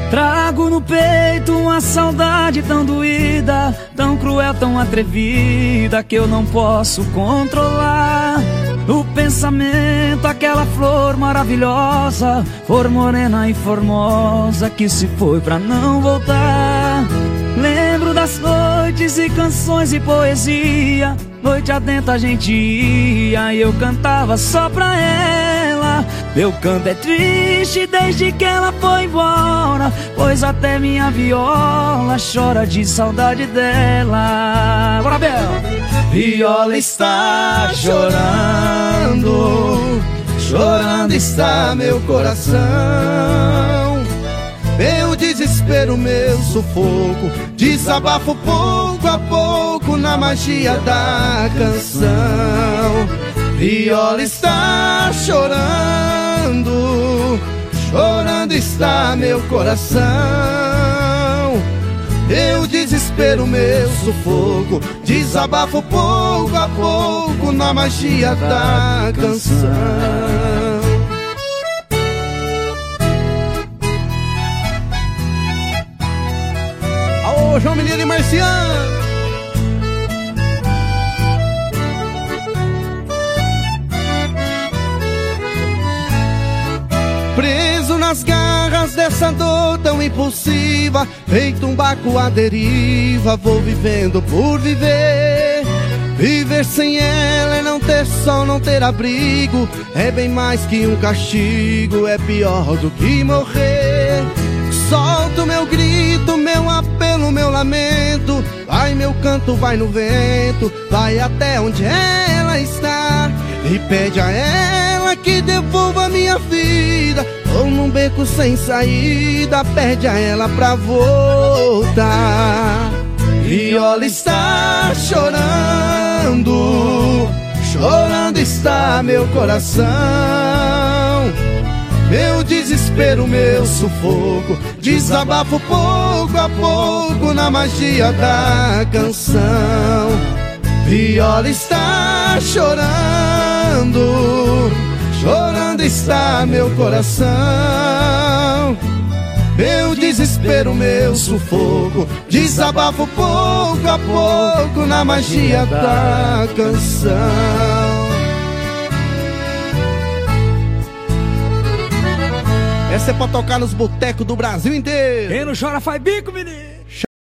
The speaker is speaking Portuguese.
Trago no peito uma saudade tão doída, tão cruel, tão atrevida, que eu não posso controlar. O pensamento, aquela flor maravilhosa, flor morena e formosa, que se foi pra não voltar. Lembro das noites e canções e poesia, noite adentro a gente ia e eu cantava só pra ela. Meu canto é triste desde que ela foi embora, pois até minha viola chora de saudade dela. Bora, Bel! Viola está chorando, chorando está meu coração. Meu desespero, meu sufoco, desabafo pouco a pouco na magia da canção. Viola está chorando, chorando está meu coração. Meu desespero, meu sufoco, desabafo pouco a pouco na magia da canção. Alô, João Menino e Marciano! Preso nas garras dessa dor tão impulsiva, feito um barco à deriva, vou vivendo por viver. Viver sem ela é não ter sol, não ter abrigo, é bem mais que um castigo, é pior do que morrer. Solto meu grito, meu apelo, meu lamento, vai meu canto, vai no vento, vai até onde ela está e pede a ela que devolva minha vida. Tô num beco sem saída, pede a ela pra voltar. Viola está chorando, chorando está meu coração. Meu desespero, meu sufoco, desabafo pouco a pouco na magia da canção. Viola está chorando, chorando está meu coração. Meu desespero, meu sufoco, desabafo pouco a pouco na magia da canção. Essa é pra tocar nos botecos do Brasil inteiro. Quem não chora faz bico, menino.